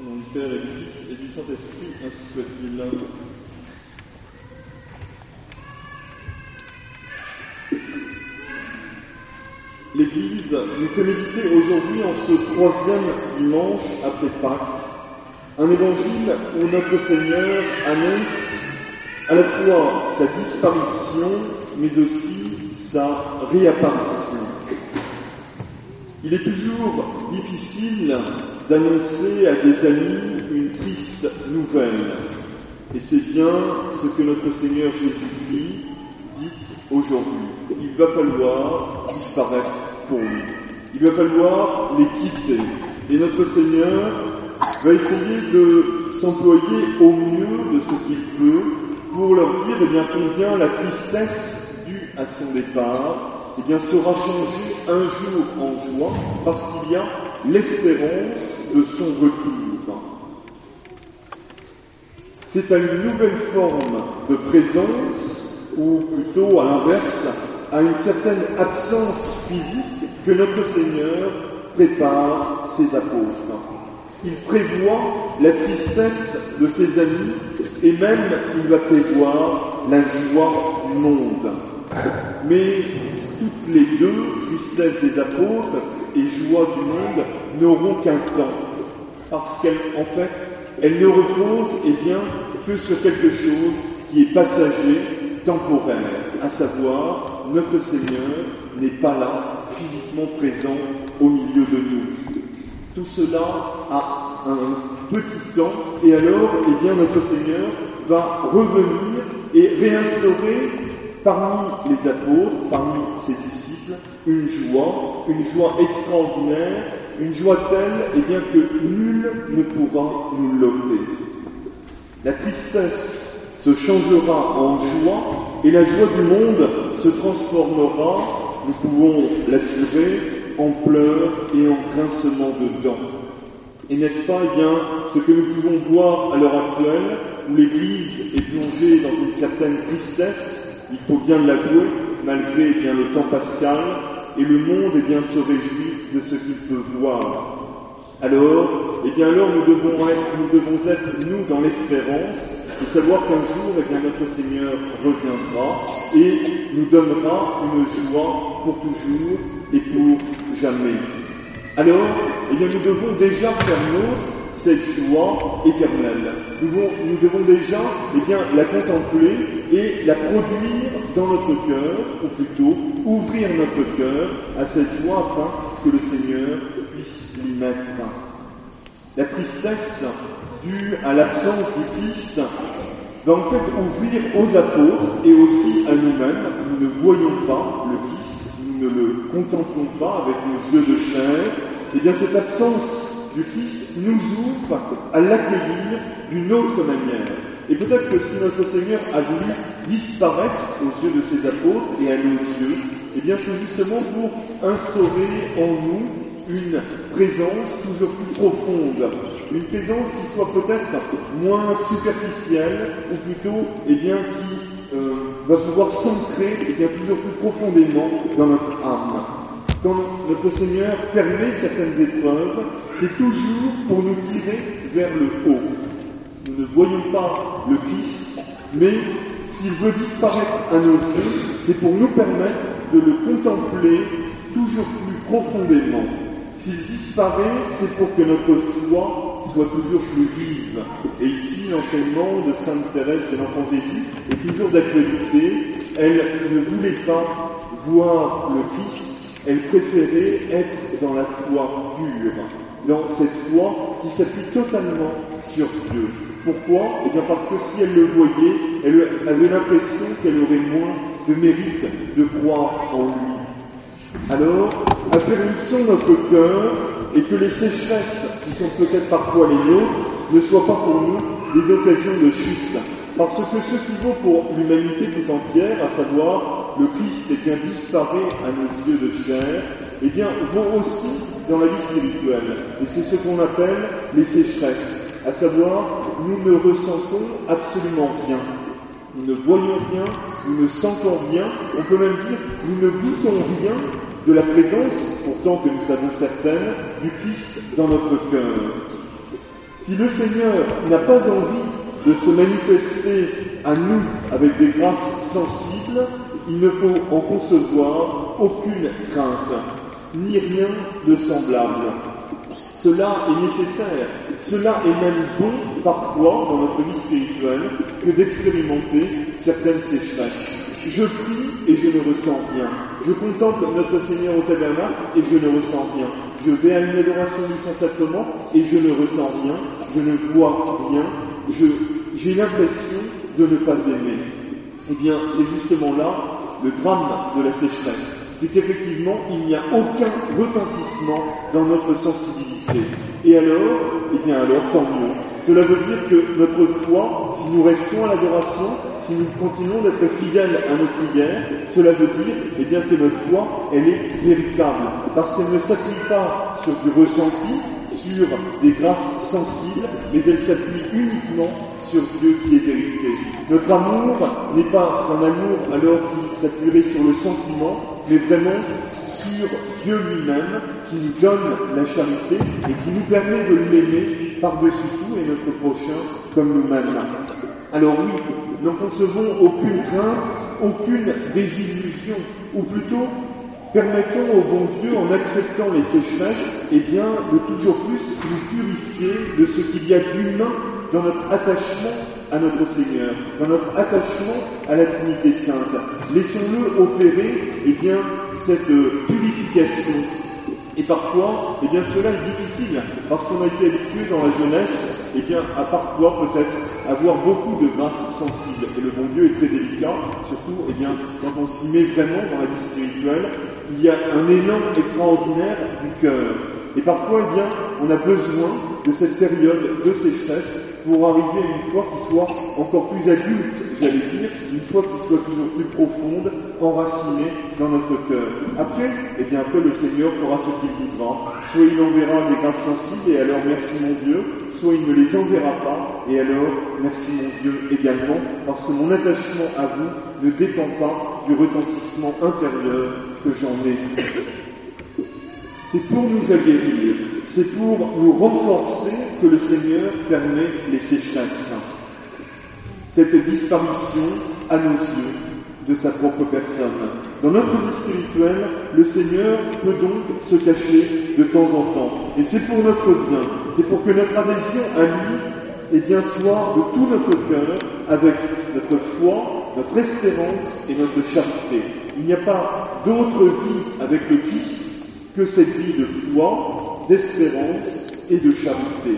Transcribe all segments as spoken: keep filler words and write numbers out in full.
Au nom du Père et du Fils et du Saint-Esprit, ainsi soit-il. L'Église nous fait méditer aujourd'hui, en ce troisième dimanche après Pâques, un évangile où notre Seigneur annonce à la fois sa disparition, mais aussi sa réapparition. Il est toujours difficile d'annoncer à des amis une triste nouvelle. Et c'est bien ce que notre Seigneur Jésus-Christ dit aujourd'hui. Il va falloir disparaître pour lui. Il va falloir les quitter. Et notre Seigneur va essayer de s'employer au mieux de ce qu'il peut pour leur dire eh bien, combien la tristesse due à son départ eh bien, sera changée un jour en joie parce qu'il y a l'espérance de son retour. C'est à une nouvelle forme de présence, ou plutôt à l'inverse, à une certaine absence physique que notre Seigneur prépare ses apôtres. Il prévoit la tristesse de ses amis et même il va prévoir la joie du monde. Mais toutes les deux, tristesse des apôtres et joie du monde, n'auront qu'un temps. Parce qu'en fait, elles ne reposent eh bien, que sur quelque chose qui est passager, temporaire, à savoir, notre Seigneur n'est pas là, physiquement présent au milieu de nous. Tout cela a un petit temps, et alors, eh bien, notre Seigneur va revenir et réinstaurer parmi les apôtres, parmi ses disciples, une joie, une joie extraordinaire, une joie telle, eh bien, que nul ne pourra nous l'ôter. La tristesse se changera en joie, et la joie du monde se transformera, nous pouvons l'assurer, en pleurs et en grincement de dents. Et n'est-ce pas, eh bien, ce que nous pouvons voir à l'heure actuelle, où l'Église est plongée dans une certaine tristesse, il faut bien l'avouer, malgré eh bien, le temps pascal, et le monde eh bien, se réjouit de ce qu'il peut voir. Alors, eh bien, alors nous devons être, nous devons être, nous, dans l'espérance, de savoir qu'un jour, eh bien, notre Seigneur reviendra et nous donnera une joie pour toujours et pour jamais. Alors, eh bien, nous devons déjà faire nôtre cette joie éternelle. Nous devons, nous devons déjà eh bien, la contempler et la produire dans notre cœur, ou plutôt ouvrir notre cœur à cette joie afin que le Seigneur puisse l'y mettre. La tristesse due à l'absence du Christ va en fait ouvrir aux apôtres et aussi à nous-mêmes. Nous ne voyons pas le Christ, nous ne le contemplons pas avec nos yeux de chair. Et bien cette absence du Christ nous ouvre à l'accueillir d'une autre manière. Et peut-être que si notre Seigneur a voulu disparaître aux yeux de ses apôtres et à nos yeux, eh bien c'est justement pour instaurer en nous une présence toujours plus profonde, une présence qui soit peut-être moins superficielle, ou plutôt eh bien, qui euh, va pouvoir s'ancrer eh bien, toujours plus profondément dans notre âme. Quand notre Seigneur permet certaines épreuves, c'est toujours pour nous tirer vers le haut. Nous ne voyons pas le Christ, mais s'il veut disparaître à nos yeux, c'est pour nous permettre de le contempler toujours plus profondément. S'il disparaît, c'est pour que notre foi soit toujours plus vive. Et ici, l'enseignement de Sainte Thérèse et l'Enfant Jésus est toujours d'actualité. Elle ne voulait pas voir le Christ, elle préférait être dans la foi pure, dans cette foi qui s'appuie totalement sur Dieu. Pourquoi ? Eh bien parce que si elle le voyait, elle avait l'impression qu'elle aurait moins de mérite de croire en lui. Alors, affermissons notre cœur et que les sécheresses, qui sont peut-être parfois les nôtres, ne soient pas pour nous des occasions de chute. Parce que ce qui vaut pour l'humanité tout entière, à savoir le Christ eh bien, disparaît à nos yeux de chair, eh bien, vaut aussi dans la vie spirituelle. Et c'est ce qu'on appelle les sécheresses. À savoir, nous ne ressentons absolument rien. Nous ne voyons rien, nous ne sentons rien, on peut même dire, nous ne goûtons rien de la présence, pourtant que nous savons certaine, du Christ dans notre cœur. Si le Seigneur n'a pas envie de se manifester à nous avec des grâces sensibles, il ne faut en concevoir aucune crainte, ni rien de semblable. Cela est nécessaire, cela est même bon parfois dans notre vie spirituelle que d'expérimenter certaines sécheresses. Je prie et je ne ressens rien. Je contemple notre Seigneur au tabernacle et je ne ressens rien. Je vais à une adoration du Saint-Sacrement et je ne ressens rien. Je ne vois rien. Je, j'ai l'impression de ne pas aimer. Eh bien, c'est justement là le drame de la sécheresse. C'est qu'effectivement, il n'y a aucun retentissement dans notre sensibilité. Et alors, eh bien alors, tant mieux. Cela veut dire que notre foi, si nous restons à l'adoration, si nous continuons d'être fidèles à nos prières, cela veut dire eh bien, que notre foi, elle est véritable. Parce qu'elle ne s'appuie pas sur du ressenti, sur des grâces sensibles, mais elle s'appuie uniquement sur Dieu qui est vérité. Notre amour n'est pas un amour alors qui s'appuierait sur le sentiment, mais vraiment sur Dieu lui-même, qui nous donne la charité et qui nous permet de l'aimer par-dessus tout et notre prochain comme nous-mêmes. Alors oui, n'en concevons aucune crainte, aucune désillusion, ou plutôt, permettons au bon Dieu, en acceptant les sécheresses, eh bien, de toujours plus nous purifier de ce qu'il y a d'humain dans notre attachement à notre Seigneur, dans notre attachement à la Trinité Sainte. Laissons-le opérer, eh bien, cette purification. Et parfois, eh bien, cela est difficile, parce qu'on a été habitué dans la jeunesse, eh bien, à parfois peut-être avoir beaucoup de grâces sensibles. Et le bon Dieu est très délicat, surtout, eh bien, quand on s'y met vraiment dans la vie spirituelle, il y a un élan extraordinaire du cœur. Et parfois, eh bien, on a besoin de cette période de sécheresse pour arriver à une foi qui soit encore plus adulte, j'allais dire, une foi qui soit toujours plus profonde, enracinée dans notre cœur. Après, eh bien, après le Seigneur fera ce qu'il voudra. Soit il enverra des grâces sensibles, et alors merci mon Dieu, soit il ne les enverra pas, et alors merci mon Dieu également, parce que mon attachement à vous ne dépend pas du retentissement intérieur que j'en ai. C'est pour nous aguerrir, c'est pour nous renforcer que le Seigneur permet les sécheresses. Cette disparition, à nos yeux, de sa propre personne. Dans notre vie spirituelle, le Seigneur peut donc se cacher de temps en temps. Et c'est pour notre bien, c'est pour que notre adhésion à lui eh bien, soit de tout notre cœur, avec notre foi, notre espérance et notre charité. Il n'y a pas d'autre vie avec le Christ que cette vie de foi, d'espérance et de charité.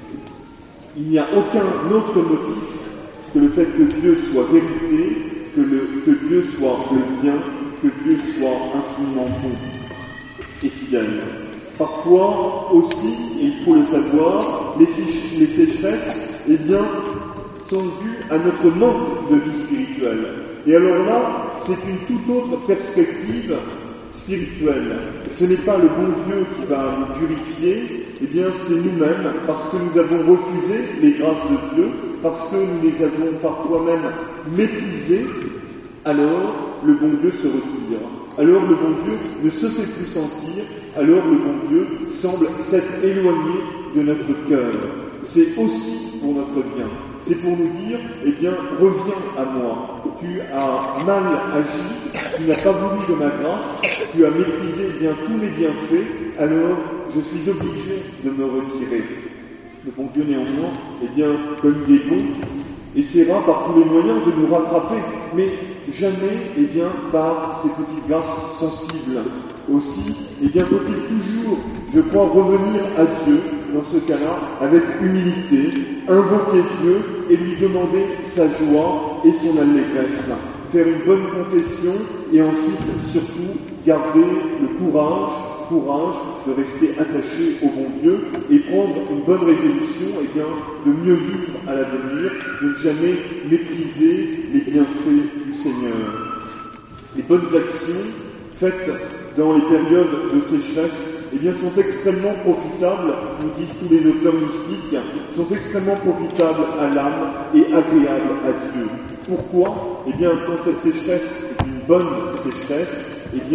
Il n'y a aucun autre motif que le fait que Dieu soit vérité, que, le, que Dieu soit le bien, que Dieu soit infiniment bon et fidèle. Parfois aussi, et il faut le savoir, les, les sécheresses eh bien, sont dues à notre manque de vie spirituelle. Et alors là, c'est une toute autre perspective spirituelle. Ce n'est pas le bon Dieu qui va nous purifier, eh bien c'est nous-mêmes, parce que nous avons refusé les grâces de Dieu, parce que nous les avons parfois même méprisées, alors le bon Dieu se retire. Alors le bon Dieu ne se fait plus sentir, alors le bon Dieu semble s'être éloigné de notre cœur. C'est aussi pour notre bien. C'est pour nous dire, eh bien, reviens à moi. Tu as mal agi, tu n'as pas voulu de ma grâce, tu as méprisé eh bien tous mes bienfaits, alors je suis obligé de me retirer. Le bon Dieu néanmoins, eh bien, comme il est bon, essaiera par tous les moyens de nous rattraper, mais jamais, eh bien, par ces petites grâces sensibles. Aussi, eh bien, faut-il toujours, je crois, revenir à Dieu, dans ce cas-là, avec humilité, invoquer Dieu et lui demander sa joie et son allégresse. Faire une bonne confession et ensuite, surtout, garder le courage, courage de rester attaché au bon Dieu et prendre une bonne résolution, eh bien, de mieux vivre à l'avenir, de ne jamais mépriser les bienfaits du Seigneur. Les bonnes actions faites dans les périodes de sécheresse eh bien, sont extrêmement profitables, nous disent tous les auteurs mystiques, sont extrêmement profitables à l'âme et agréables à Dieu. Pourquoi ? Eh bien, quand cette sécheresse est une bonne sécheresse, eh bien,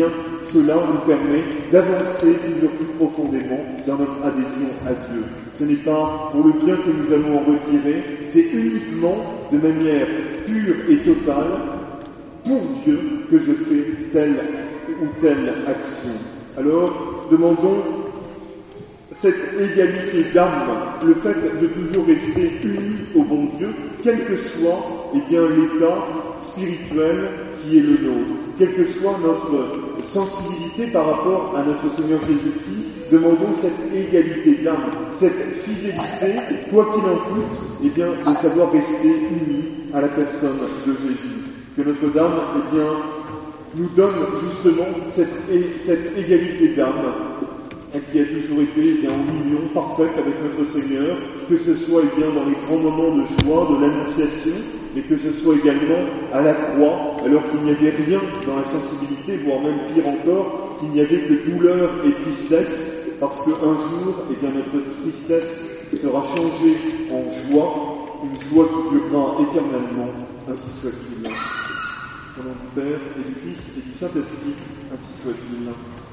cela nous permet d'avancer toujours plus profondément dans notre adhésion à Dieu. Ce n'est pas pour le bien que nous allons en retirer, c'est uniquement de manière pure et totale pour Dieu que je fais telle ou telle action. Alors, demandons cette égalité d'âme, le fait de toujours rester unis au bon Dieu, quel que soit eh bien, l'état spirituel qui est le nôtre, quelle que soit notre sensibilité par rapport à notre Seigneur Jésus-Christ, demandons cette égalité d'âme, cette fidélité, quoi qu'il en coûte, eh bien, de savoir rester unis à la personne de Jésus. Que notre Dame, eh bien, nous donne justement cette, cette égalité d'âme, qui a toujours été eh bien, en union parfaite avec notre Seigneur, que ce soit eh bien, dans les grands moments de joie, de l'Annonciation, mais que ce soit également à la croix, alors qu'il n'y avait rien dans la sensibilité, voire même pire encore, qu'il n'y avait que douleur et tristesse, parce qu'un jour, eh bien, notre tristesse sera changée en joie, une joie qui durera éternellement, ainsi soit-il. Au nom du Père et du Fils et du Saint-Esprit, ainsi soit-il.